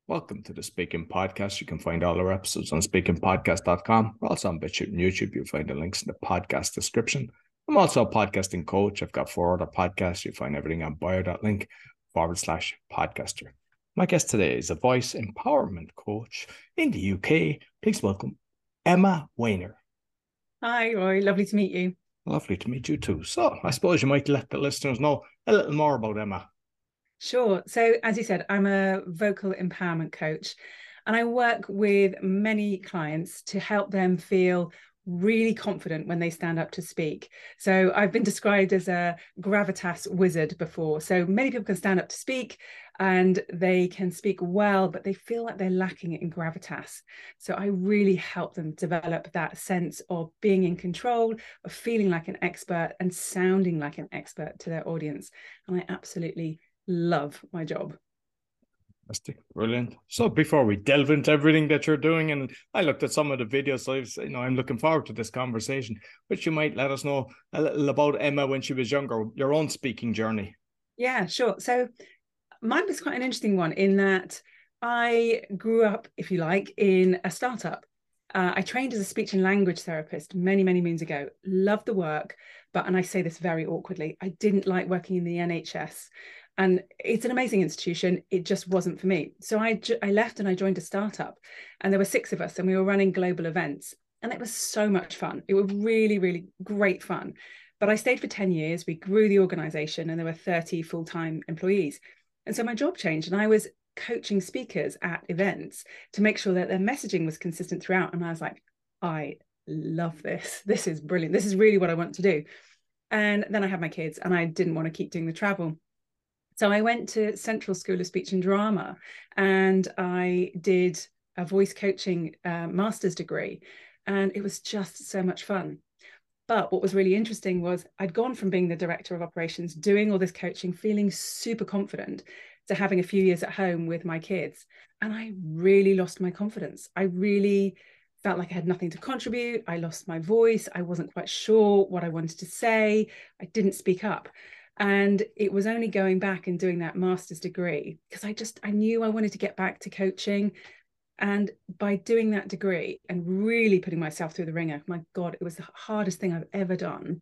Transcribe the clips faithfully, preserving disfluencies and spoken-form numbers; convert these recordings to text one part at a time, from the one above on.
Welcome to the Speaking Podcast. You can find all our episodes on speaking podcast dot com. We're also on BitChute and YouTube. You'll find the links in the podcast description. I'm also a podcasting coach. I've got four other podcasts. You'll find everything on bio.link forward slash podcaster. My guest today is a voice empowerment coach in the U K. Please welcome Emma Weiner. Hi, Roy. Lovely to meet you. Lovely to meet you too. So I suppose you might let the listeners know a little more about Emma. Sure. So, as you said, I'm a vocal empowerment coach, and I work with many clients to help them feel really confident when they stand up to speak. So I've been described as a gravitas wizard before. So many people can stand up to speak and they can speak well, but they feel like they're lacking it in gravitas. So I really help them develop that sense of being in control, of feeling like an expert and sounding like an expert to their audience. And I absolutely love my job. Fantastic, brilliant. So before we delve into everything that you're doing, and I looked at some of the videos, so I've, you know, I'm looking forward to this conversation, which you might let us know a little about Emma when she was younger, your own speaking journey. Yeah, sure. So mine was quite an interesting one in that I grew up, if you like, in a startup. Uh, I trained as a speech and language therapist many, many moons ago. Loved the work, but, and I say this very awkwardly, I didn't like working in the N H S. And it's an amazing institution. It just wasn't for me. So I, I left and I joined a startup, and there were six of us and we were running global events. And it was so much fun. It was really, really great fun. But I stayed for ten years. We grew the organization and there were thirty full-time employees. And so my job changed and I was coaching speakers at events to make sure that their messaging was consistent throughout. And I was like, I love this. This is brilliant. This is really what I want to do. And then I had my kids and I didn't want to keep doing the travel. So I went to Central School of Speech and Drama and I did a voice coaching uh, master's degree. And it was just so much fun. But what was really interesting was I'd gone from being the director of operations, doing all this coaching, feeling super confident, to having a few years at home with my kids. And I really lost my confidence. I really felt like I had nothing to contribute. I lost my voice. I wasn't quite sure what I wanted to say. I didn't speak up. And it was only going back and doing that master's degree because I just, I knew I wanted to get back to coaching. And by doing that degree and really putting myself through the ringer, my God, it was the hardest thing I've ever done.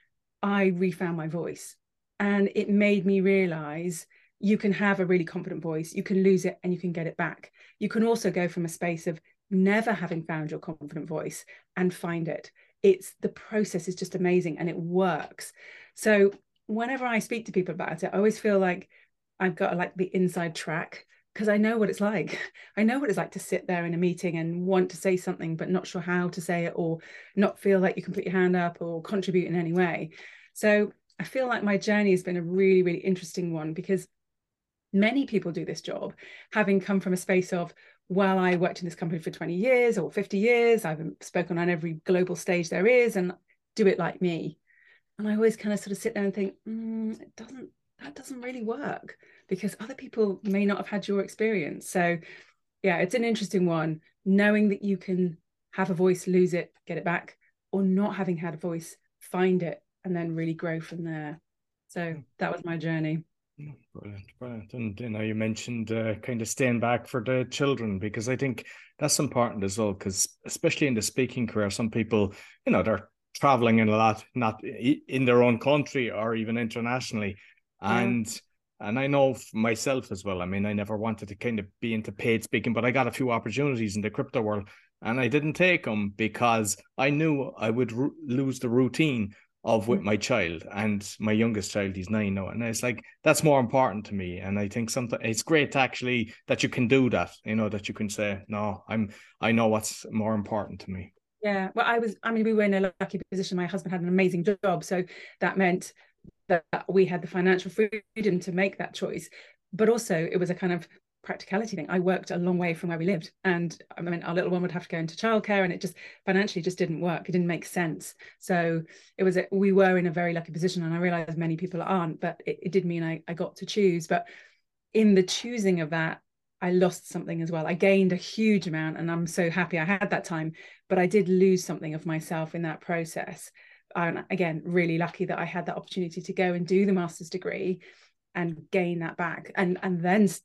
I refound my voice. And it made me realize you can have a really confident voice, you can lose it and you can get it back. You can also go from a space of never having found your confident voice and find it. It's the process is just amazing and it works. So whenever I speak to people about it, I always feel like I've got like the inside track because I know what it's like. I know what it's like to sit there in a meeting and want to say something, but not sure how to say it or not feel like you can put your hand up or contribute in any way. So I feel like my journey has been a really, really interesting one because many people do this job, having come from a space of, well, I worked in this company for twenty years or fifty years. I've spoken on every global stage there is and do it like me. And I always kind of sort of sit there and think, mm, it doesn't, that doesn't really work because other people may not have had your experience. So yeah, it's an interesting one, knowing that you can have a voice, lose it, get it back, or not having had a voice, find it, and then really grow from there. So that was my journey. Brilliant, brilliant. And you know, you mentioned uh, kind of staying back for the children because I think that's important as well, because especially in the speaking career, some people, you know, they're traveling in a lot, not in their own country or even internationally. And yeah. and I know myself as well. I mean, I never wanted to kind of be into paid speaking, but I got a few opportunities in the crypto world and I didn't take them because I knew I would r- lose the routine of with my child, and my youngest child, he's nine now, and it's like that's more important to me. And I think something it's great to actually that you can do that, you know, that you can say, no, I'm I know what's more important to me. Yeah, well, I was, I mean, we were in a lucky position. My husband had an amazing job. So that meant that we had the financial freedom to make that choice. But also it was a kind of practicality thing. I worked a long way from where we lived. And I mean, our little one would have to go into childcare and it just financially just didn't work. It didn't make sense. So it was, a, we were in a very lucky position. And I realized many people aren't, but it, it did mean I, I got to choose. But in the choosing of that, I lost something as well. I gained a huge amount and I'm so happy I had that time, but I did lose something of myself in that process. I'm, again, really lucky that I had that opportunity to go and do the master's degree and gain that back and, and then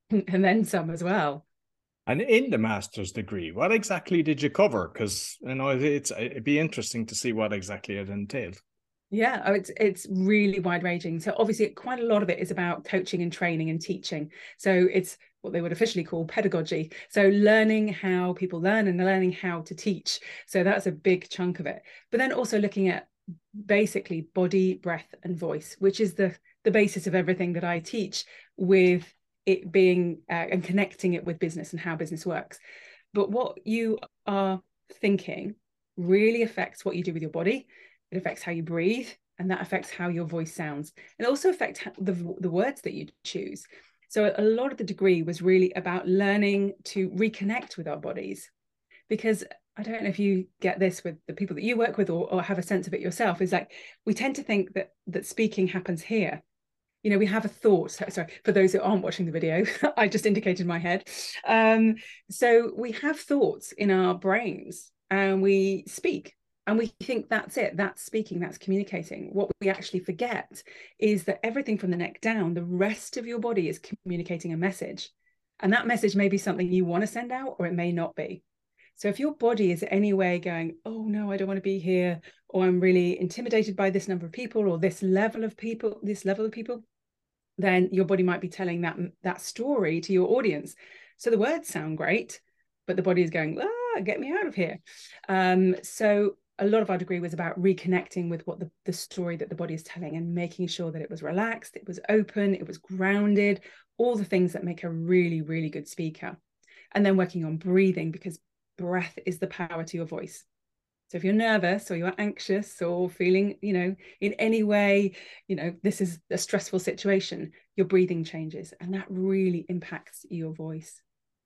and then some as well. And in the master's degree, what exactly did you cover? Because, you know, it's it'd be interesting to see what exactly it entailed. Yeah, oh, it's it's really wide ranging. So obviously quite a lot of it is about coaching and training and teaching. So it's what they would officially call pedagogy. So learning how people learn and learning how to teach. So that's a big chunk of it. But then also looking at basically body, breath, and voice, which is the the basis of everything that I teach, with it being uh, and connecting it with business and how business works. But what you are thinking really affects what you do with your body. It affects how you breathe, and that affects how your voice sounds. It also affects the, the words that you choose. So a lot of the degree was really about learning to reconnect with our bodies, because I don't know if you get this with the people that you work with, or, or have a sense of it yourself, is like we tend to think that that speaking happens here. You know, we have a thought. Sorry, for those who aren't watching the video, I just indicated my head. Um, so we have thoughts in our brains and we speak. And we think that's it, that's speaking, that's communicating. What we actually forget is that everything from the neck down, the rest of your body is communicating a message. And that message may be something you want to send out, or it may not be. So if your body is any way going, oh no, I don't want to be here, or I'm really intimidated by this number of people, or this level of people, this level of people, then your body might be telling that, that story to your audience. So the words sound great, but the body is going, ah, get me out of here. Um, so a lot of our degree was about reconnecting with what the, the story that the body is telling, and making sure that it was relaxed, it was open, it was grounded, all the things that make a really, really good speaker. And then working on breathing, because breath is the power to your voice. So if you're nervous, or you're anxious, or feeling, you know, in any way, you know, this is a stressful situation, your breathing changes, and that really impacts your voice.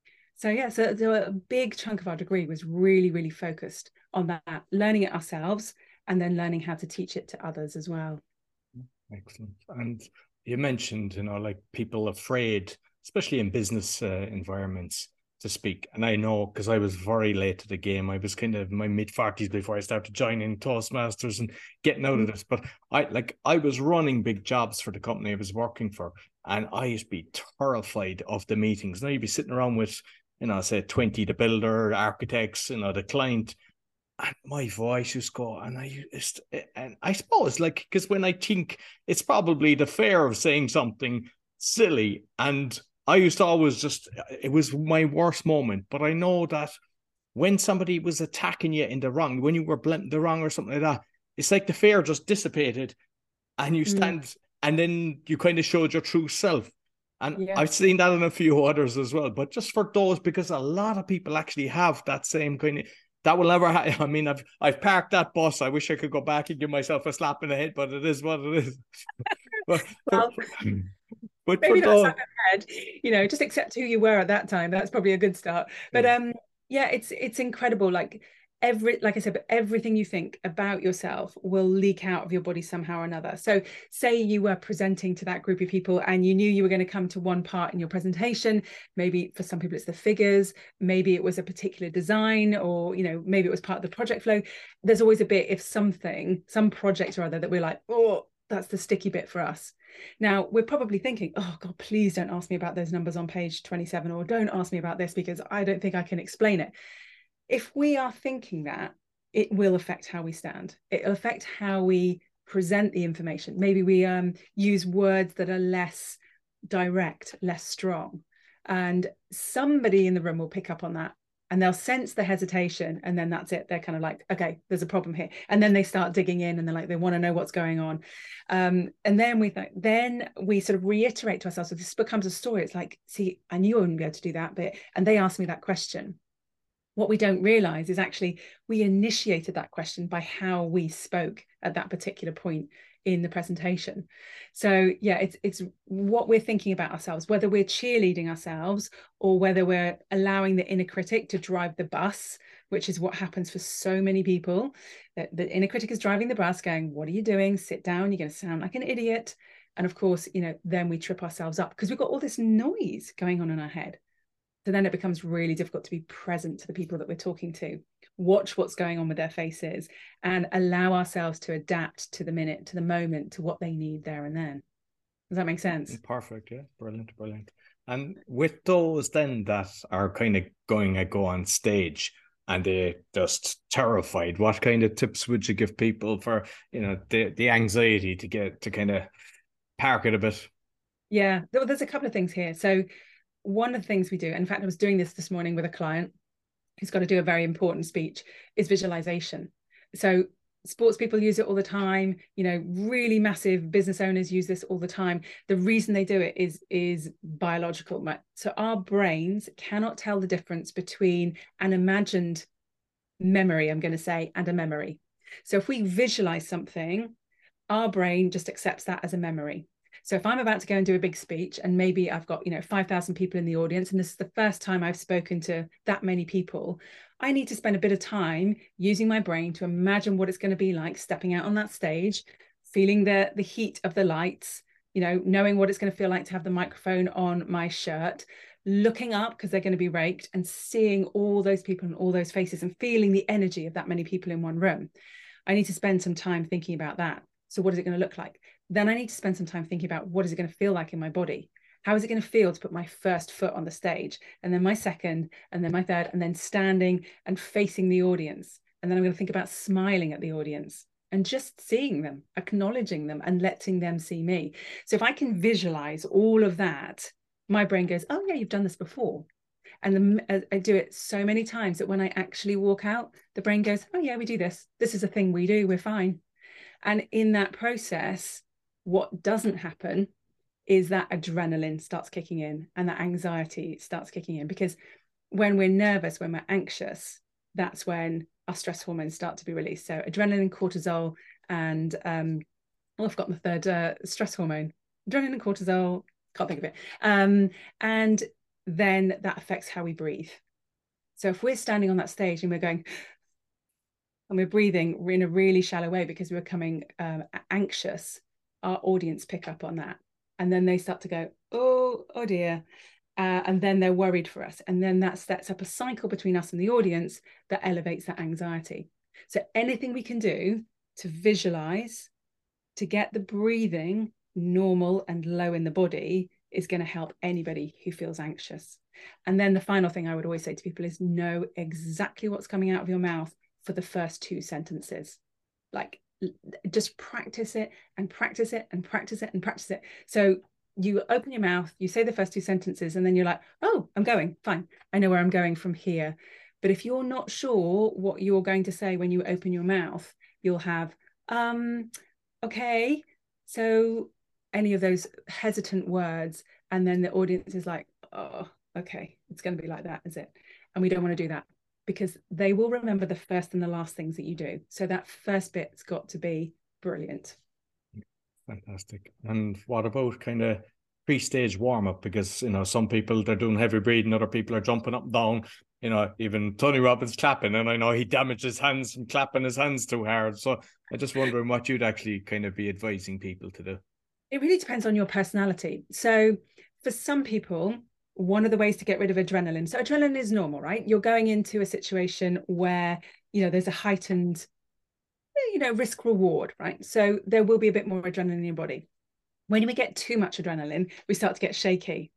So yeah, so, so a big chunk of our degree was really, really focused on that, learning it ourselves, and then learning how to teach it to others as well. Excellent. And you mentioned, you know, like people afraid, especially in business uh, environments, to speak. And I know, because I was very late to the game. I was kind of in my mid forties before I started joining Toastmasters and getting out of this. But I like I was running big jobs for the company I was working for, and I used to be terrified of the meetings. Now you'd be sitting around with, you know, say twenty, the builder, architects, you know, the client, and my voice just go, and I just, and I suppose, like, because when I think, it's probably the fear of saying something silly, and I used to always just, it was my worst moment. But I know that when somebody was attacking you in the wrong, when you were blending the wrong or something like that, it's like the fear just dissipated, and you stand, mm. and then you kind of showed your true self. And yeah. I've seen that in a few others as well. But just for those, because a lot of people actually have that same kind of, that will never happen. I mean, I've I've parked that bus. I wish I could go back and give myself a slap in the head, but it is what it is. but, well, for, but maybe for not those, slap in the head, you know, just accept who you were at that time. That's probably a good start. But yeah. um, yeah, it's it's incredible. Like every, like I said, but everything you think about yourself will leak out of your body somehow or another. So say you were presenting to that group of people, and you knew you were going to come to one part in your presentation. Maybe for some people it's the figures, maybe it was a particular design, or, you know, maybe it was part of the project flow. There's always a bit, if something, some project or other, that we're like, oh, that's the sticky bit for us. Now we're probably thinking, oh God, please don't ask me about those numbers on page twenty-seven, or don't ask me about this because I don't think I can explain it. If we are thinking that, it will affect how we stand. It'll affect how we present the information. Maybe we um, use words that are less direct, less strong. And somebody in the room will pick up on that, and they'll sense the hesitation, and then that's it. They're kind of like, okay, there's a problem here. And then they start digging in, and they're like, they want to know what's going on. Um, and then we think, then we sort of reiterate to ourselves, so this becomes a story. It's like, see, I knew I wouldn't be able to do that bit, and they asked me that question. What we don't realize is actually we initiated that question by how we spoke at that particular point in the presentation. So yeah, it's it's what we're thinking about ourselves, whether we're cheerleading ourselves or whether we're allowing the inner critic to drive the bus, which is what happens for so many people. The, the inner critic is driving the bus going, what are you doing? Sit down, you're going to sound like an idiot. And of course, you know, then we trip ourselves up because we've got all this noise going on in our head. So then it becomes really difficult to be present to the people that we're talking to, watch what's going on with their faces, and allow ourselves to adapt to the minute, to the moment, to what they need there and then. Does that make sense? Perfect. Yeah. Brilliant. Brilliant. And with those then that are kind of going to go on stage and they're just terrified, what kind of tips would you give people for, you know, the, the anxiety to get to kind of park it a bit? Yeah, there's a couple of things here. So one of the things we do, in fact, I was doing this this morning with a client who's got to do a very important speech, is visualization. So sports people use it all the time. You know, really massive business owners use this all the time. The reason they do it is, is biological. So our brains cannot tell the difference between an imagined memory, I'm going to say, and a memory. So if we visualize something, our brain just accepts that as a memory. So if I'm about to go and do a big speech and maybe I've got, you know, five thousand people in the audience, and this is the first time I've spoken to that many people, I need to spend a bit of time using my brain to imagine what it's going to be like stepping out on that stage, feeling the, the heat of the lights, you know, knowing what it's going to feel like to have the microphone on my shirt, looking up because they're going to be raked, and seeing all those people and all those faces and feeling the energy of that many people in one room. I need to spend some time thinking about that. So what is it going to look like? Then I need to spend some time thinking about what is it going to feel like in my body? How is it going to feel to put my first foot on the stage, and then my second, and then my third, and then standing and facing the audience? And then I'm going to think about smiling at the audience and just seeing them, acknowledging them, and letting them see me. So if I can visualize all of that, my brain goes, oh yeah, you've done this before. And the, I do it so many times that when I actually walk out, the brain goes, oh yeah, we do this. This is a thing we do. We're fine. And in that process, what doesn't happen is that adrenaline starts kicking in and that anxiety starts kicking in, because when we're nervous, when we're anxious, that's when our stress hormones start to be released. So adrenaline, cortisol, and um, oh, I've forgotten the third uh, stress hormone. Adrenaline, cortisol, can't think of it. Um, and then that affects how we breathe. So if we're standing on that stage and we're going, and we're breathing in a really shallow way because we're becoming um, anxious, our audience pick up on that. And then they start to go, oh, oh dear. Uh, and then they're worried for us. And then that sets up a cycle between us and the audience that elevates that anxiety. So anything we can do to visualize, to get the breathing normal and low in the body, is going to help anybody who feels anxious. And then the final thing I would always say to people is know exactly what's coming out of your mouth for the first two sentences. Like, just practice it and practice it and practice it and practice it. So you open your mouth, you say the first two sentences, and then you're like, oh, I'm going, fine. I know where I'm going from here. But if you're not sure what you're going to say when you open your mouth, you'll have, um, okay, so any of those hesitant words. And then the audience is like, oh, okay, it's going to be like that, is it? And we don't want to do that, because they will remember the first and the last things that you do. So that first bit's got to be brilliant. Fantastic. And what about kind of pre-stage warm-up? Because, you know, some people, they're doing heavy breathing, other people are jumping up and down. You know, even Tony Robbins clapping, and I know he damaged his hands from clapping his hands too hard. So I just wondering what you'd actually kind of be advising people to do. It really depends on your personality. So for some people, one of the ways to get rid of adrenaline, so adrenaline is normal, right? You're going into a situation where, you know, there's a heightened, you know, risk reward, right? So there will be a bit more adrenaline in your body. When we get too much adrenaline, we start to get shaky.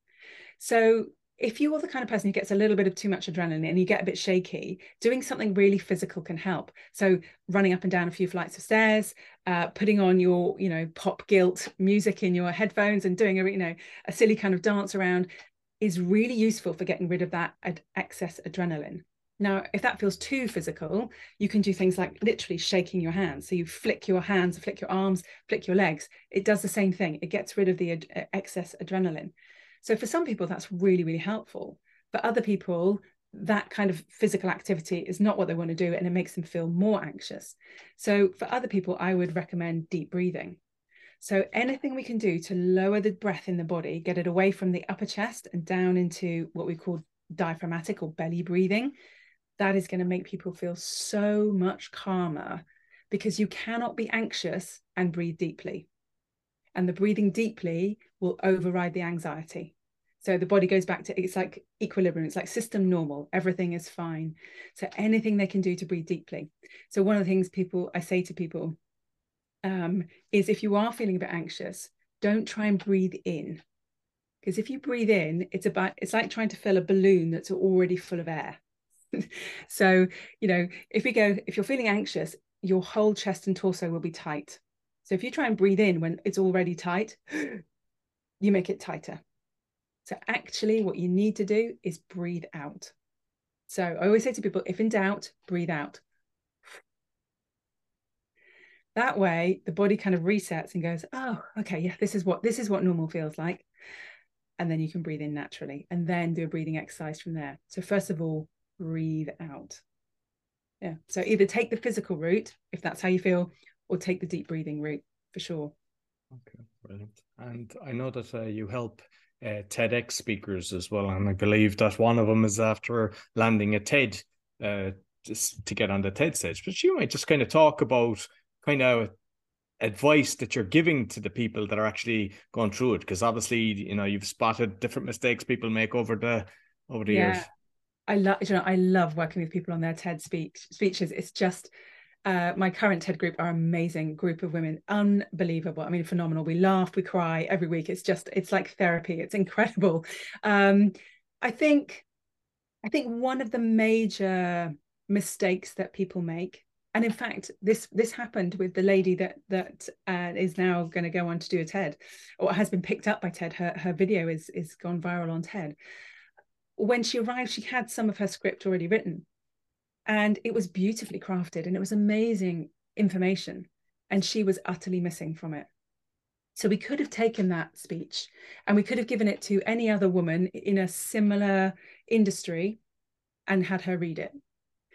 So if you're the kind of person who gets a little bit of too much adrenaline and you get a bit shaky, doing something really physical can help. So running up and down a few flights of stairs, uh, putting on your, you know, pop guilt music in your headphones and doing a, you know, a silly kind of dance around is really useful for getting rid of that ad- excess adrenaline. Now, if that feels too physical, you can do things like literally shaking your hands. So you flick your hands, flick your arms, flick your legs. It does the same thing. It gets rid of the ad- excess adrenaline. So for some people, that's really, really helpful. For other people, that kind of physical activity is not what they want to do, and it makes them feel more anxious. So for other people, I would recommend deep breathing. So anything we can do to lower the breath in the body, get it away from the upper chest and down into what we call diaphragmatic or belly breathing, that is going to make people feel so much calmer, because you cannot be anxious and breathe deeply. And the breathing deeply will override the anxiety. So the body goes back to, it's like equilibrium. It's like system normal. Everything is fine. So anything they can do to breathe deeply. So one of the things people, I say to people um, is, if you are feeling a bit anxious, don't try and breathe in. Because if you breathe in, it's about, it's like trying to fill a balloon that's already full of air. So, you know, if we go, if you're feeling anxious, your whole chest and torso will be tight. So if you try and breathe in when it's already tight, you make it tighter. So actually what you need to do is breathe out. So I always say to people, if in doubt, breathe out. That way the body kind of resets and goes, oh, okay, yeah, this is what, this is what normal feels like. And then you can breathe in naturally and then do a breathing exercise from there. So first of all, breathe out. Yeah. So either take the physical route, if that's how you feel, or take the deep breathing route for sure. Okay, brilliant. And I know that uh, you help uh, TEDx speakers as well. And I believe that one of them is after landing a TED uh, just to get on the TED stage. But you might just kind of talk about kind of advice that you're giving to the people that are actually going through it, because obviously, you know, you've spotted different mistakes people make over the over the yeah. years. I love, you know, I love working with people on their TED speech speeches. It's just uh, my current TED group are an amazing group of women, unbelievable. I mean, phenomenal. We laugh, we cry every week. It's just, it's like therapy. It's incredible. Um, I think, I think one of the major mistakes that people make, and in fact, this this happened with the lady that that uh, is now going to go on to do a TED, or has been picked up by TED. Her her video is is gone viral on TED. When she arrived, she had some of her script already written, and it was beautifully crafted, and it was amazing information, and she was utterly missing from it. So we could have taken that speech and we could have given it to any other woman in a similar industry and had her read it.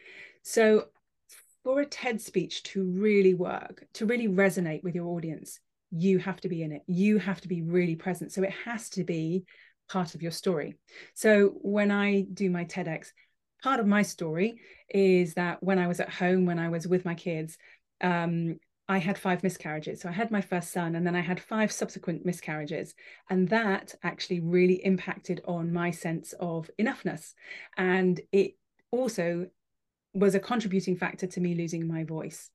So for a TED speech to really work, to really resonate with your audience, you have to be in it. You have to be really present. So it has to be part of your story. So when I do my TEDx, part of my story is that when I was at home, when I was with my kids, um, I had five miscarriages. So I had my first son, and then I had five subsequent miscarriages. And that actually really impacted on my sense of enoughness. And it also was a contributing factor to me losing my voice.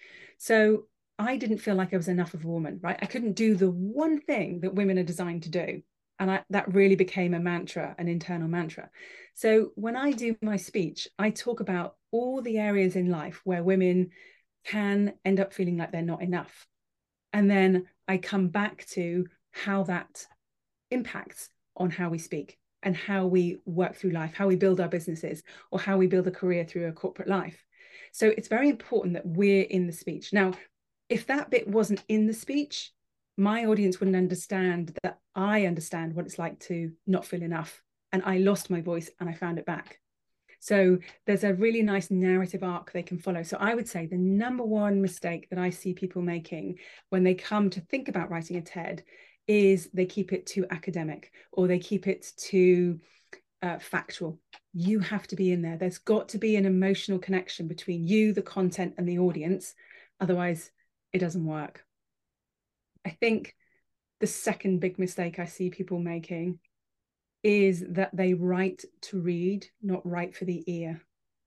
So I didn't feel like I was enough of a woman, right? I couldn't do the one thing that women are designed to do. And I, that really became a mantra, an internal mantra. So when I do my speech, I talk about all the areas in life where women can end up feeling like they're not enough. And then I come back to how that impacts on how we speak and how we work through life, how we build our businesses, or how we build a career through a corporate life. So it's very important that we're in the speech. Now, if that bit wasn't in the speech, my audience wouldn't understand that I understand what it's like to not feel enough. And I lost my voice and I found it back. So there's a really nice narrative arc they can follow. So I would say the number one mistake that I see people making when they come to think about writing a TED is they keep it too academic, or they keep it too uh, factual. You have to be in there. There's got to be an emotional connection between you, the content, and the audience. Otherwise, it doesn't work. I think the second big mistake I see people making is that they write to read, not write for the ear.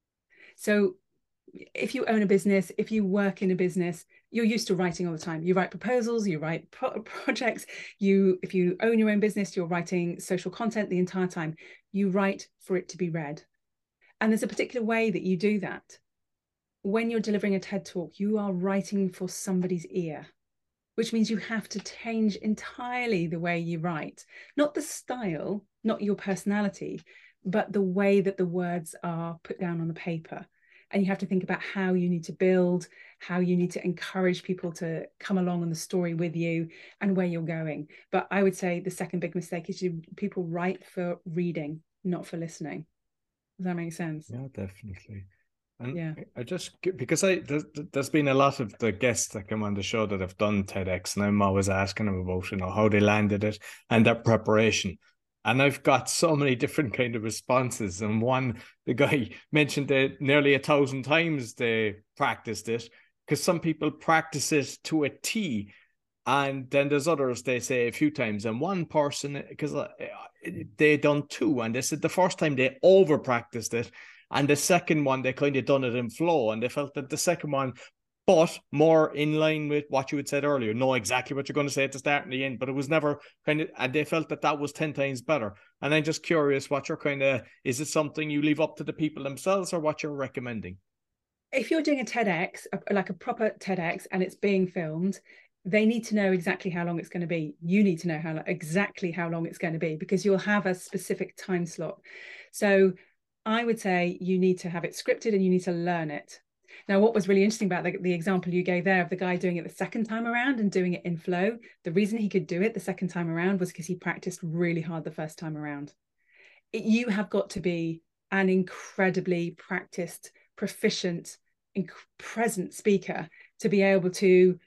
So if you own a business, if you work in a business, you're used to writing all the time. You write proposals, you write pro projects. You, if you own your own business, you're writing social content the entire time. You write for it to be read. And there's a particular way that you do that. When you're delivering a TED talk, you are writing for somebody's ear, which means you have to change entirely the way you write. Not the style, not your personality, but the way that the words are put down on the paper. And you have to think about how you need to build, how you need to encourage people to come along on the story with you, and where you're going. But I would say the second big mistake is you people write for reading, not for listening. Does that make sense? Yeah, definitely. And yeah, I just, because I there's, there's been a lot of the guests that come on the show that have done TEDx, and I'm always asking them about, you know, how they landed it and their preparation. And I've got so many different kind of responses. And one, the guy mentioned that nearly a thousand times they practiced it, because some people practice it to a T. And then there's others, they say a few times. And one person, because they done two, and they said the first time they over practiced it. And the second one, they kind of done it in flow, and they felt that the second one but more in line with what you had said earlier. Know exactly what you're going to say at the start and the end, but it was never kind of, and they felt that that was ten times better. And I'm just curious what you're kind of, is it something you leave up to the people themselves or what you're recommending? If you're doing a TEDx, like a proper TEDx, and it's being filmed, they need to know exactly how long it's going to be. You need to know how exactly how long it's going to be, because you'll have a specific time slot. So I would say you need to have it scripted and you need to learn it. Now, what was really interesting about the, the example you gave there of the guy doing it the second time around and doing it in flow, the reason he could do it the second time around was because he practiced really hard the first time around. It, you have got to be an incredibly practiced, proficient, inc- present speaker to be able to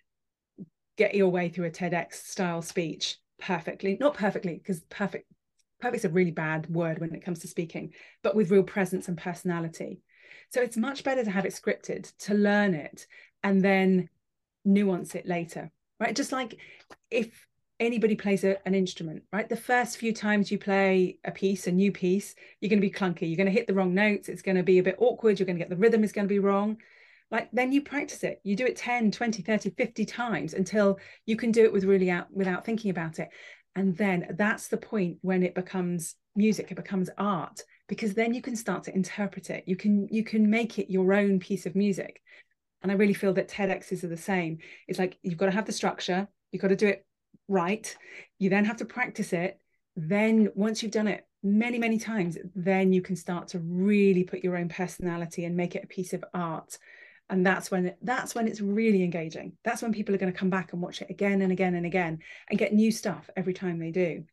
get your way through a TEDx style speech perfectly. Not perfectly, because perfect perfect's a really bad word when it comes to speaking, but with real presence and personality. So it's much better to have it scripted, to learn it, and then nuance it later, right? Just like if anybody plays a, an instrument, right? The first few times you play a piece, a new piece, you're going to be clunky. You're going to hit the wrong notes. It's going to be a bit awkward. You're going to get the rhythm is going to be wrong. Like then you practice it. You do it ten, twenty, thirty, fifty times until you can do it with really out without thinking about it. And then that's the point when it becomes music, it becomes art, because then you can start to interpret it. You can, you can make it your own piece of music. And I really feel that TEDx's are the same. It's like, you've got to have the structure, you've got to do it right. You then have to practice it. Then once you've done it many, many times, then you can start to really put your own personality and make it a piece of art. And that's when it, that's when it's really engaging. That's when people are going to come back and watch it again and again and again and get new stuff every time they do.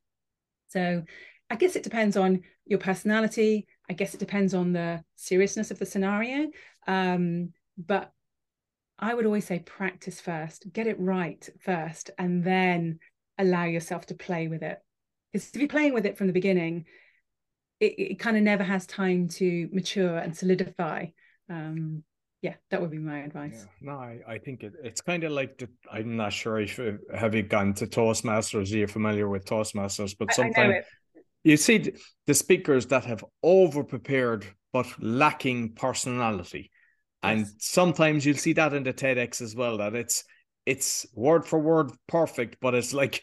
So I guess it depends on your personality. I guess it depends on the seriousness of the scenario. Um, but I would always say practice first, get it right first, and then allow yourself to play with it. Because if you're playing with it from the beginning, it, it kind of never has time to mature and solidify. Um, yeah, that would be my advice. Yeah. No, I, I think it, it's kind of like the, I'm not sure if have you gone to Toastmasters. You're familiar with Toastmasters, but I, I know sometimes it. you see the speakers that have over prepared but lacking personality. And Yes. sometimes you'll see that in the TEDx as well, that it's it's word for word perfect, but it's like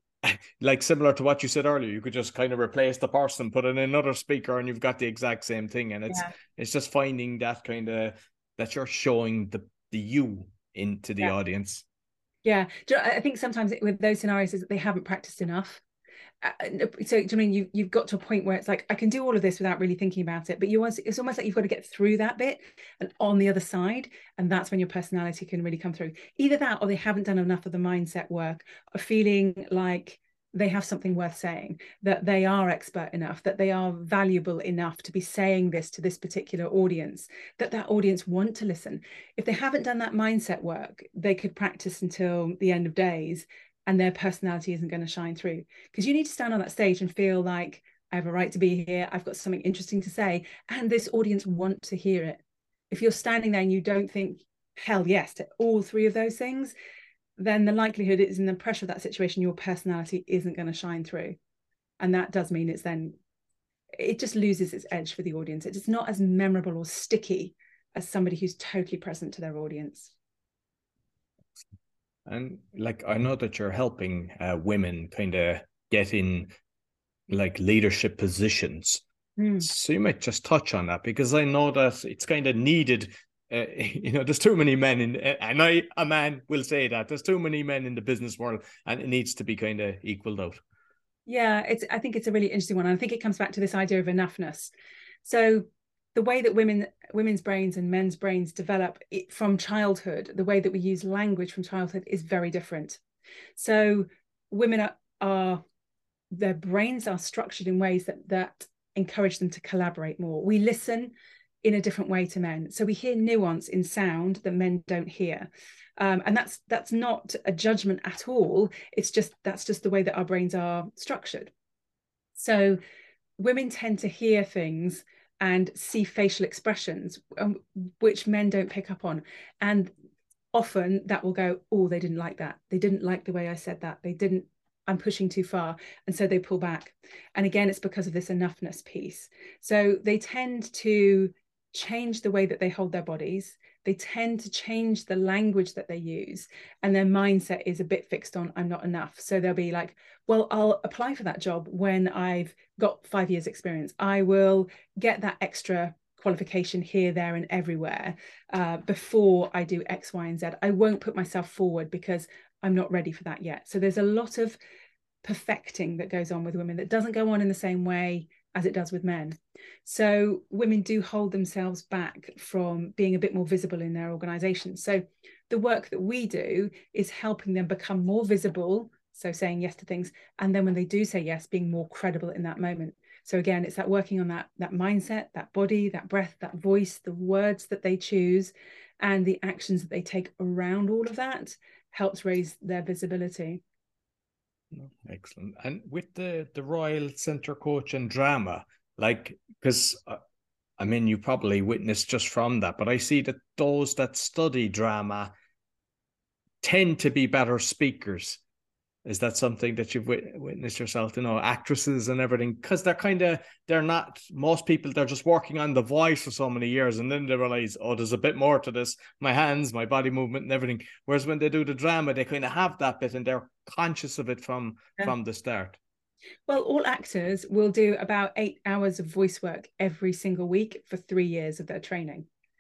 like similar to what you said earlier. You could just kind of replace the person, put in another speaker, and you've got the exact same thing. And it's Yeah. it's just finding that kind of that you're showing the the you into the Yeah. audience. Yeah. I think sometimes with those scenarios is that they haven't practiced enough. So I mean you you've got to a point where it's like I can do all of this without really thinking about it, but you want it's almost like you've got to get through that bit and on the other side, and that's when your personality can really come through. Either that or they haven't done enough of the mindset work of feeling like they have something worth saying, that they are expert enough, that they are valuable enough to be saying this to this particular audience, that that audience want to listen. If they haven't done that mindset work, they could practice until the end of days and their personality isn't going to shine through, because you need to stand on that stage and feel like I have a right to be here. I've got something interesting to say, and this audience want to hear it. If you're standing there and you don't think hell yes to all three of those things, then the likelihood is in the pressure of that situation, your personality isn't going to shine through. And that does mean it's then, it just loses its edge for the audience. It's not as memorable or sticky as somebody who's totally present to their audience. And like, I know that you're helping uh, women kind of get in like leadership positions. Mm. So you might just touch on that, because I know that it's kind of needed. Uh, you know, there's too many men in, and I, a man will say that there's too many men in the business world, and it needs to be kind of equaled out. Yeah, it's, I think it's a really interesting one. I think it comes back to this idea of enoughness. So the way that women, women's brains and men's brains develop it from childhood, the way that we use language from childhood is very different. So women are, are their brains are structured in ways that that encourage them to collaborate more. We listen in a different way to men. So we hear nuance in sound that men don't hear. Um, and that's that's not a judgment at all. It's just, that's just the way that our brains are structured. So women tend to hear things and see facial expressions, um, which men don't pick up on. And often that will go, oh, they didn't like that. They didn't like the way I said that. They didn't, I'm pushing too far. And so they pull back. And again, it's because of this enoughness piece. So they tend to change the way that they hold their bodies. They tend to change the language that they use, and their mindset is a bit fixed on I'm not enough. So they'll be like, well, I'll apply for that job when I've got five years experience. I will get that extra qualification here, there, and everywhere uh, before I do X, Y, and Z. I won't put myself forward because I'm not ready for that yet. So there's a lot of perfecting that goes on with women that doesn't go on in the same way as it does with men. So women do hold themselves back from being a bit more visible in their organizations. So the work that we do is helping them become more visible, so saying yes to things, and then when they do say yes, being more credible in that moment. So again, it's that working on that, that mindset, that body, that breath, that voice, the words that they choose, and the actions that they take around all of that helps raise their visibility. Excellent. And with the the Royal Centre Coach and Drama, like, because uh, I mean, you probably witnessed just from that, but I see that those that study drama tend to be better speakers. Is that something that you've wit- witnessed yourself, you know, actresses and everything? Because they're kind of, they're not, most people, they're just working on the voice for so many years, and then they realize, oh, there's a bit more to this, my hands, my body movement and everything. Whereas when they do the drama, they kind of have that bit and they're conscious of it from, yeah. from the start. Well, all actors will do about eight hours of voice work every single week for three years of their training.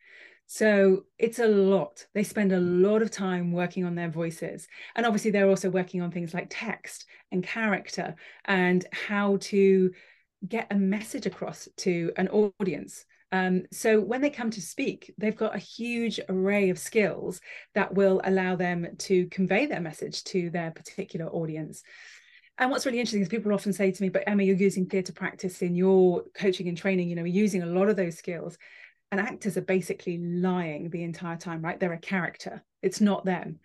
So it's a lot. They spend a lot of time working on their voices. And obviously they're also working on things like text and character and how to get a message across to an audience. Um, so when they come to speak, they've got a huge array of skills that will allow them to convey their message to their particular audience. And what's really interesting is people often say to me, but Emma, you're using theatre practice in your coaching and training, you know, you're using a lot of those skills. And actors are basically lying the entire time, right? They're a character. It's not them.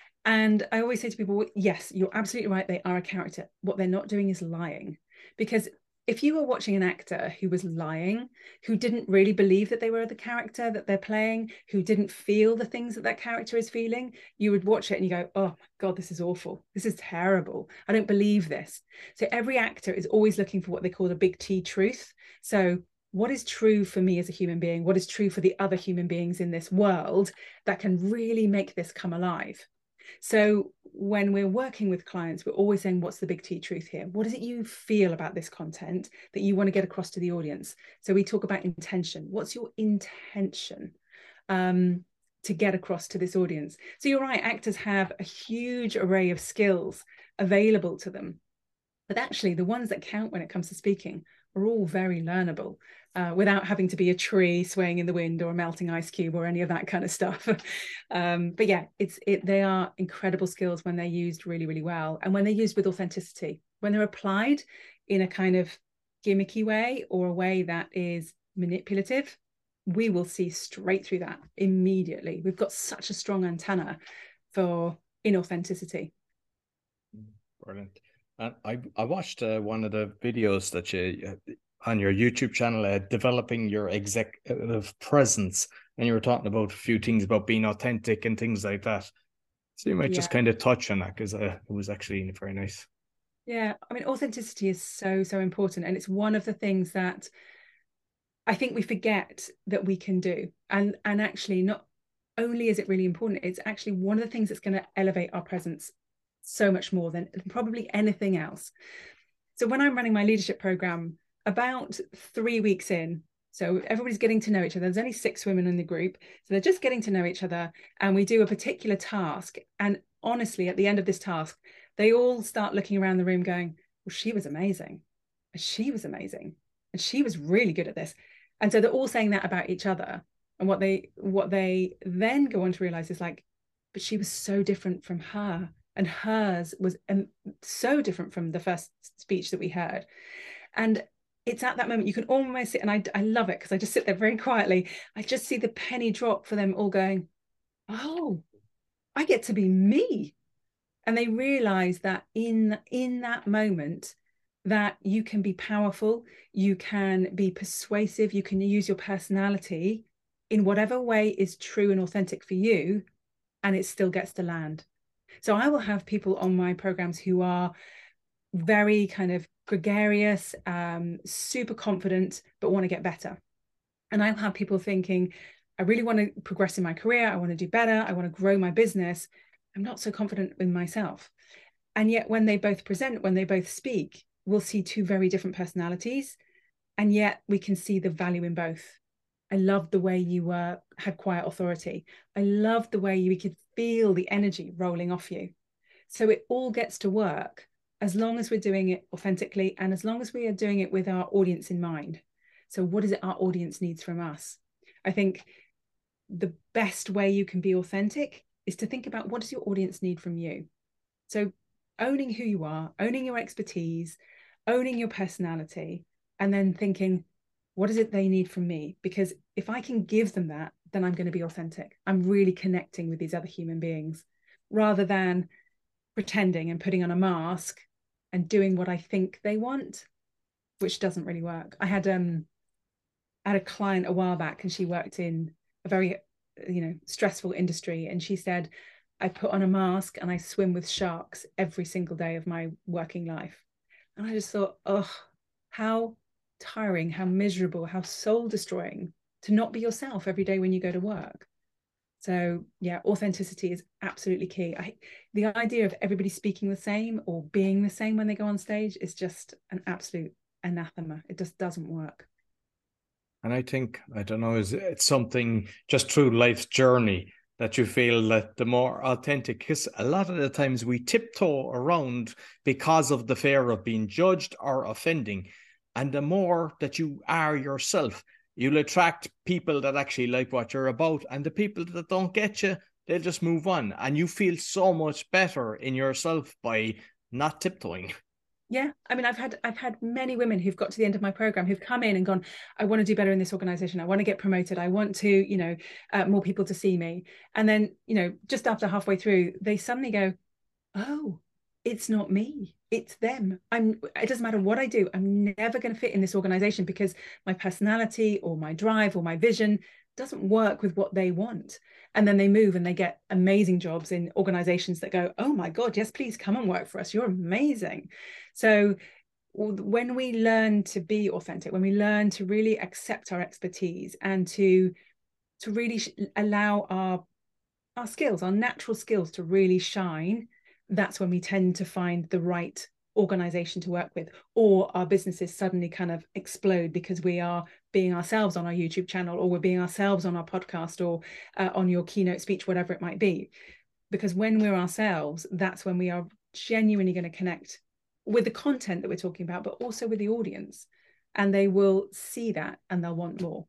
And I always say to people, yes, you're absolutely right. They are a character. What they're not doing is lying. Because if you were watching an actor who was lying, who didn't really believe that they were the character that they're playing, who didn't feel the things that that character is feeling, you would watch it and you go, oh my God, this is awful. This is terrible. I don't believe this. So every actor is always looking for what they call the big T truth. So what is true for me as a human being? What is true for the other human beings in this world that can really make this come alive? So when we're working with clients, we're always saying, what's the big T truth here? What is it you feel about this content that you want to get across to the audience? So we talk about intention. What's your intention um, to get across to this audience? So you're right, actors have a huge array of skills available to them. But actually, the ones that count when it comes to speaking are all very learnable uh, without having to be a tree swaying in the wind or a melting ice cube or any of that kind of stuff. um, but yeah, it's it. They are incredible skills when they're used really, really well. And when they're used with authenticity, when they're applied in a kind of gimmicky way or a way that is manipulative, we will see straight through that immediately. We've got such a strong antenna for inauthenticity. Brilliant. And I, I watched uh, one of the videos that you uh, on your YouTube channel, uh, developing your executive presence, and you were talking about a few things about being authentic and things like that. So you might yeah. just kind of touch on that, because uh, it was actually very nice. Yeah, I mean, authenticity is so, so important. And it's one of the things that I think we forget that we can do. And, and actually, not only is it really important, it's actually one of the things that's going to elevate our presence so much more than probably anything else. So when I'm running my leadership program, about three weeks in, so everybody's getting to know each other. There's only six women in the group. So they're just getting to know each other, and we do a particular task. And honestly, at the end of this task, they all start looking around the room going, well, she was amazing. And she was amazing. And she was really good at this. And so they're all saying that about each other. And what they what they then go on to realize is like, but she was so different from her. And hers was um, so different from the first speech that we heard. And it's at that moment you can almost sit, and I, I love it because I just sit there very quietly. I just see the penny drop for them all going, oh, I get to be me. And they realize that in, in that moment that you can be powerful, you can be persuasive, you can use your personality in whatever way is true and authentic for you, and it still gets to land. So I will have people on my programs who are very kind of gregarious, um, super confident, but want to get better. And I'll have people thinking, I really want to progress in my career. I want to do better. I want to grow my business. I'm not so confident in myself. And yet when they both present, when they both speak, we'll see two very different personalities. And yet we can see the value in both. I loved the way you were, had quiet authority. I loved the way you could feel the energy rolling off you. So it all gets to work as long as we're doing it authentically and as long as we are doing it with our audience in mind. So what is it our audience needs from us? I think the best way you can be authentic is to think about what does your audience need from you? So owning who you are, owning your expertise, owning your personality, and then thinking, what is it they need from me? Because if I can give them that, then I'm going to be authentic. I'm really connecting with these other human beings rather than pretending and putting on a mask and doing what I think they want, which doesn't really work. I had um I had a client a while back and she worked in a very, you know, stressful industry. And she said, I put on a mask and I swim with sharks every single day of my working life. And I just thought, oh, how tiring, how miserable, how soul destroying to not be yourself every day when you go to work. So yeah, authenticity is absolutely key. I, the idea of everybody speaking the same or being the same when they go on stage is just an absolute anathema. It just doesn't work. And I think, I don't know, is it's something just through life's journey that you feel that the more authentic, because a lot of the times we tiptoe around because of the fear of being judged or offending. And the more that you are yourself, you'll attract people that actually like what you're about. And the people that don't get you, they'll just move on. And you feel so much better in yourself by not tiptoeing. Yeah, I mean, I've had I've had many women who've got to the end of my program who've come in and gone, I want to do better in this organization. I want to get promoted. I want to, you know, uh, more people to see me. And then, you know, just after halfway through, they suddenly go, oh, it's not me. It's them. I'm. It doesn't matter what I do. I'm never going to fit in this organization because my personality or my drive or my vision doesn't work with what they want. And then they move and they get amazing jobs in organizations that go, oh my God, yes, please come and work for us. You're amazing. So when we learn to be authentic, when we learn to really accept our expertise and to, to really allow our, our skills, our natural skills to really shine, that's when we tend to find the right organization to work with, or our businesses suddenly kind of explode because we are being ourselves on our YouTube channel, or we're being ourselves on our podcast, or uh, on your keynote speech, whatever it might be. Because when we're ourselves, that's when we are genuinely going to connect with the content that we're talking about, but also with the audience, and they will see that and they'll want more.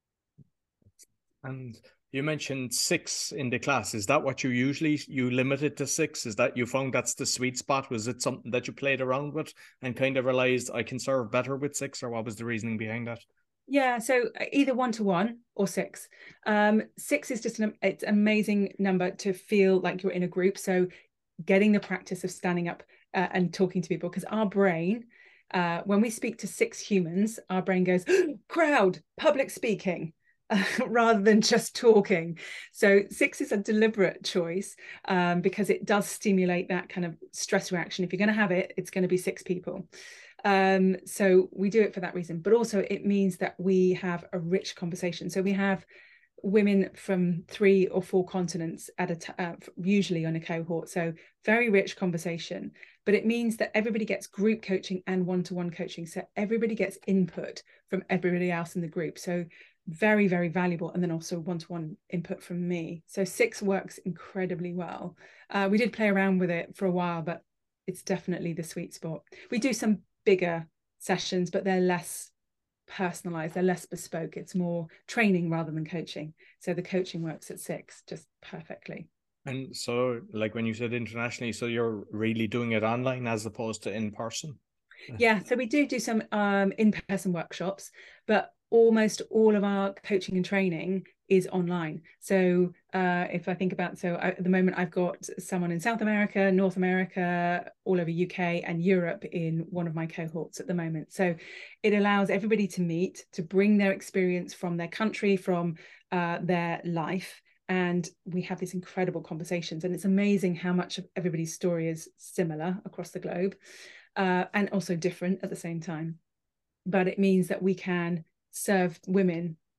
And you mentioned six in the class. Is that what you usually, you limited to six? Is that you found that's the sweet spot? Was it something that you played around with and kind of realized I can serve better with six, or what was the reasoning behind that? Yeah, so either one to one or six. Um, six is just an it's an amazing number to feel like you're in a group. So getting the practice of standing up uh, and talking to people, because our brain, uh, when we speak to six humans, our brain goes, crowd, public speaking. Uh, rather than just talking. So six is a deliberate choice um, because it does stimulate that kind of stress reaction. If you're going to have it, it's going to be six people. Um, so we do it for that reason, but also it means that we have a rich conversation. So we have women from three or four continents at a t- uh, usually on a cohort. So very rich conversation, but it means that everybody gets group coaching and one-to-one coaching. So everybody gets input from everybody else in the group. So very, very valuable. And then also one-to-one input from me. So six works incredibly well. Uh, we did play around with it for a while, but it's definitely the sweet spot. We do some bigger sessions, but they're less personalized, they're less bespoke. It's more training rather than coaching. So the coaching works at six just perfectly. And so, like when you said internationally, so you're really doing it online as opposed to in person? Yeah, so we do do some um, in-person workshops, but almost all of our coaching and training is online. So uh, if I think about, so I, at the moment I've got someone in South America, North America, all over U K and Europe in one of my cohorts at the moment. So it allows everybody to meet, to bring their experience from their country, from uh, their life. And we have these incredible conversations. And it's amazing how much of everybody's story is similar across the globe. Uh, and also different at the same time. But it means that we can serve women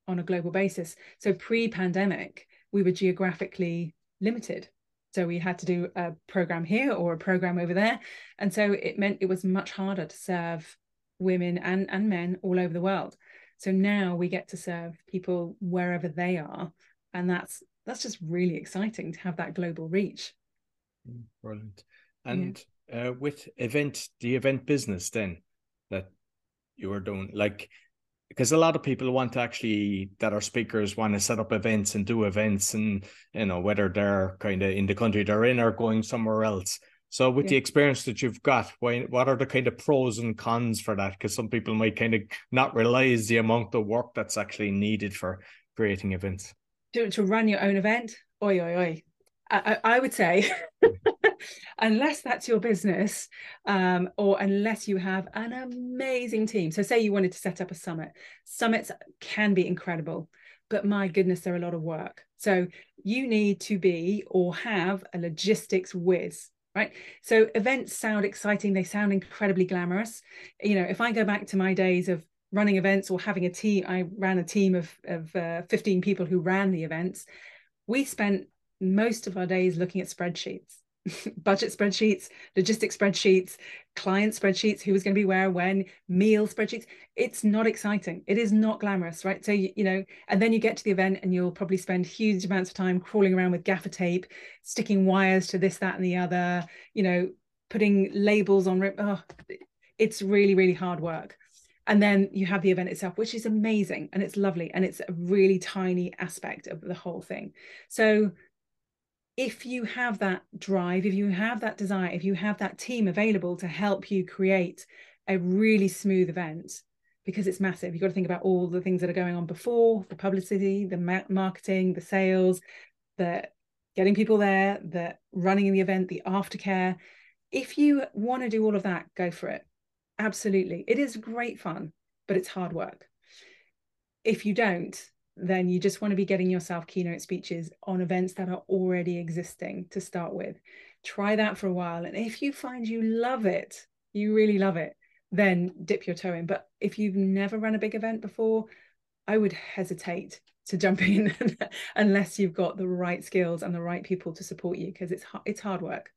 on a global basis. So pre-pandemic, we were geographically limited. So we had to do a program here or a program over there. And so it meant it was much harder to serve women and, and men all over the world. So now we get to serve people wherever they are. And that's that's just really exciting to have that global reach. Brilliant. And yeah. uh, with event, the event business then that you were doing, like, because a lot of people want to actually, that are speakers, want to set up events and do events, and, you know, whether they're kind of in the country they're in or going somewhere else. So with yeah. the experience that you've got, what are the kind of pros and cons for that? Because some people might kind of not realize the amount of work that's actually needed for creating events. To, to run your own event, oi, oi, oi. I, I would say, unless that's your business, um, or unless you have an amazing team. So say you wanted to set up a summit. Summits can be incredible, but my goodness, they're a lot of work. So you need to be or have a logistics whiz, right? So events sound exciting. They sound incredibly glamorous. You know, if I go back to my days of running events or having a team, I ran a team of, of uh, fifteen people who ran the events. We spent most of our days looking at spreadsheets, budget spreadsheets, logistic spreadsheets, client spreadsheets, who was going to be where, when, meal spreadsheets. It's not exciting. It is not glamorous, right? So, you, you know, and then you get to the event and you'll probably spend huge amounts of time crawling around with gaffer tape, sticking wires to this, that, and the other, you know, putting labels on. Oh, it's really, really hard work. And then you have the event itself, which is amazing and it's lovely. And it's a really tiny aspect of the whole thing. So if you have that drive, if you have that desire, if you have that team available to help you create a really smooth event, because it's massive, you've got to think about all the things that are going on before, the publicity, the ma- marketing, the sales, the getting people there, the running the event, the aftercare. If you want to do all of that, go for it. Absolutely. It is great fun, but it's hard work. If you don't, then you just want to be getting yourself keynote speeches on events that are already existing to start with. Try that for a while. And if you find you love it, you really love it, then dip your toe in. But if you've never run a big event before, I would hesitate to jump in unless you've got the right skills and the right people to support you, because it's it's hard work.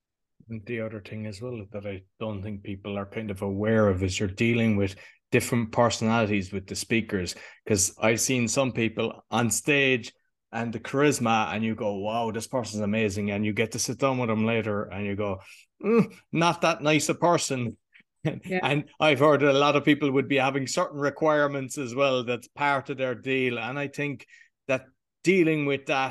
And the other thing as well that I don't think people are kind of aware of is you're dealing with different personalities with the speakers, because I've seen some people on stage and the charisma and you go, wow, this person's amazing, and you get to sit down with them later and you go, mm, not that nice a person. Yeah. And I've heard that a lot of people would be having certain requirements as well that's part of their deal, and I think that dealing with that,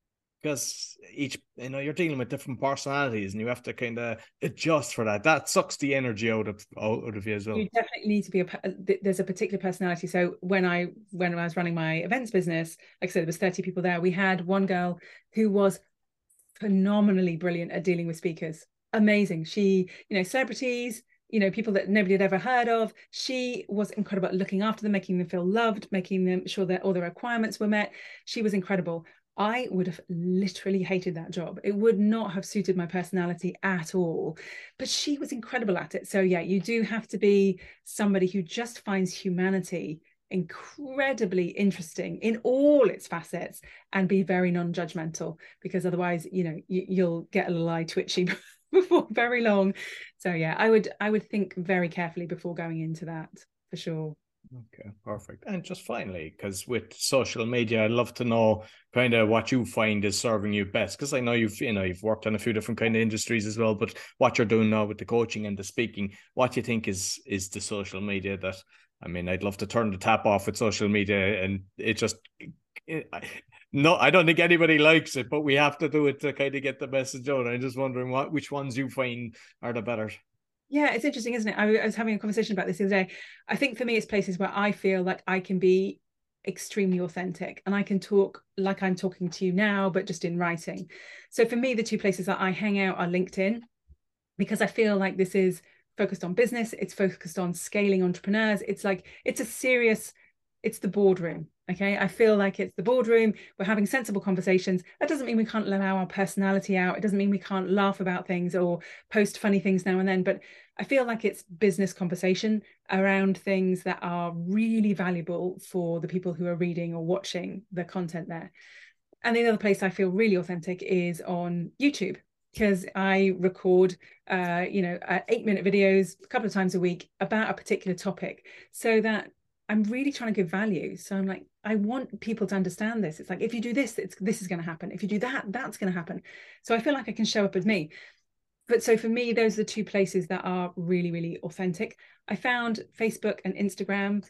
because each, you know, you're dealing with different personalities and you have to kind of adjust for that. That sucks the energy out of out of you as well. You definitely need to be a, there's a particular personality. So when I when I was running my events business, like I said, there was thirty people there. We had one girl who was phenomenally brilliant at dealing with speakers. Amazing. She, you know, celebrities, you know, people that nobody had ever heard of. She was incredible at looking after them, making them feel loved, making them sure that all the requirements were met. She was incredible. I would have literally hated that job. It would not have suited my personality at all, but she was incredible at it. So yeah, you do have to be somebody who just finds humanity incredibly interesting in all its facets and be very non-judgmental, because otherwise, you know, you, you'll get a little eye twitchy before very long. So yeah, I would, I would think very carefully before going into that, for sure. Okay, perfect. And just finally, because with social media, I'd love to know kind of what you find is serving you best, because I know you've, you know, you've worked on a few different kind of industries as well, but what you're doing now with the coaching and the speaking, what you think is is the social media that, I mean, I'd love to turn the tap off with social media and it just, it, no, I don't think anybody likes it, but we have to do it to kind of get the message out. I'm just wondering what which ones you find are the better. Yeah, it's interesting, isn't it? I, I was having a conversation about this the other day. I think for me, it's places where I feel like I can be extremely authentic and I can talk like I'm talking to you now, but just in writing. So for me, the two places that I hang out are LinkedIn, because I feel like this is focused on business. It's focused on scaling entrepreneurs. It's like, it's a serious, it's the boardroom. Okay. I feel like it's the boardroom. We're having sensible conversations. That doesn't mean we can't allow our personality out. It doesn't mean we can't laugh about things or post funny things now and then. But I feel like it's business conversation around things that are really valuable for the people who are reading or watching the content there. And the other place I feel really authentic is on YouTube, because I record, uh, you know, uh, eight minute videos a couple of times a week about a particular topic, so that I'm really trying to give value. So I'm like, I want people to understand this. It's like, if you do this, it's this is going to happen. If you do that, that's going to happen. So I feel like I can show up as me. But so for me, those are the two places that are really, really authentic. I found Facebook and Instagram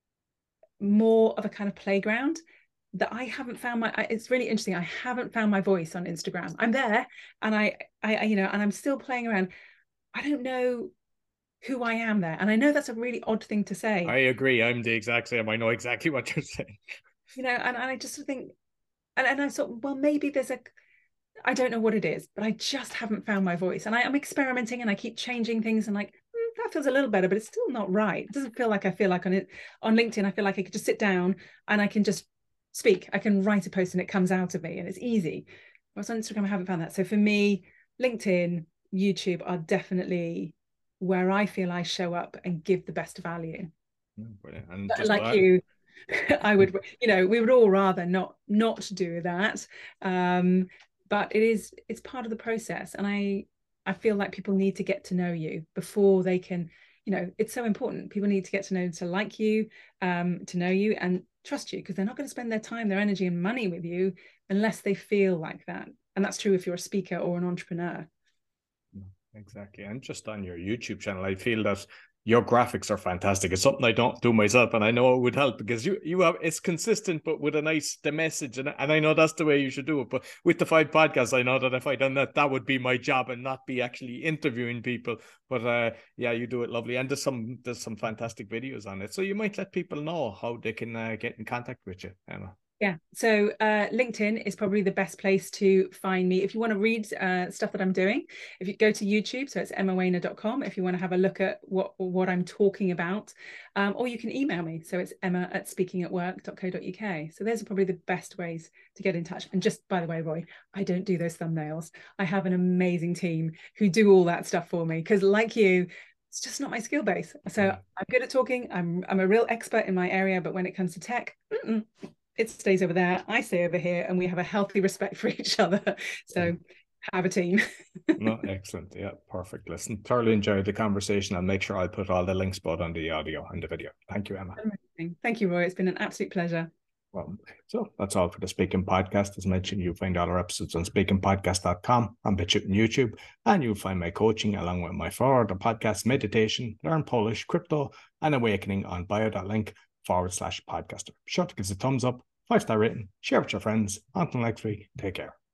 more of a kind of playground that I haven't found my, it's really interesting. I haven't found my voice on Instagram. I'm there and I, I, you know, and I'm still playing around. I don't know who I am there. And I know that's a really odd thing to say. I agree. I'm the exact same. I know exactly what you're saying. You know, and, and I just think, and, and I thought, well, maybe there's a, I don't know what it is, but I just haven't found my voice. And I am experimenting and I keep changing things and like, mm, that feels a little better, but it's still not right. It doesn't feel like I feel like on it on LinkedIn, I feel like I could just sit down and I can just speak. I can write a post and it comes out of me and it's easy. Whereas on Instagram, I haven't found that. So for me, LinkedIn, YouTube are definitely where I feel I show up and give the best value. Brilliant. And just like you, I would, you know, we would all rather not not do that. Um, but it is, it's part of the process. And I, I feel like people need to get to know you before they can, you know, it's so important. People need to get to know, to like you, um, to know you and trust you, because they're not going to spend their time, their energy and money with you unless they feel like that. And that's true if you're a speaker or an entrepreneur. Exactly. And just on your YouTube channel, I feel that your graphics are fantastic. It's something I don't do myself, and I know it would help because you you have, it's consistent, but with a nice the message, and and I know that's the way you should do it. But with the five podcasts, I know that if I done that, that would be my job and not be actually interviewing people. But uh, yeah, you do it lovely, and there's some there's some fantastic videos on it. So you might let people know how they can uh, get in contact with you, Emma. Yeah, so uh, LinkedIn is probably the best place to find me. If you want to read uh, stuff that I'm doing, if you go to YouTube, so it's emma weiner dot com, if you want to have a look at what, what I'm talking about, um, or you can email me. So it's emma at speaking at work dot co dot U K. So those are probably the best ways to get in touch. And just by the way, Roy, I don't do those thumbnails. I have an amazing team who do all that stuff for me, because like you, it's just not my skill base. So yeah. I'm good at talking. I'm, I'm a real expert in my area, but when it comes to tech, mm-mm. It stays over there, I stay over here, and we have a healthy respect for each other. So have a team. No, excellent. Yeah, perfect. Listen, thoroughly enjoyed the conversation. I'll make sure I'll put all the links both on the audio and the video. Thank you, Emma. Amazing. Thank you, Roy. It's been an absolute pleasure. Well, so that's all for the Speaking Podcast. As mentioned, you'll find all our episodes on speaking podcast dot com, on BitChute and YouTube, and you'll find my coaching along with my forward, the podcast, meditation, learn Polish, crypto, and awakening on bio.link forward slash podcaster. Be sure to give us a thumbs up, five-star rating, share with your friends. Until next week, take care.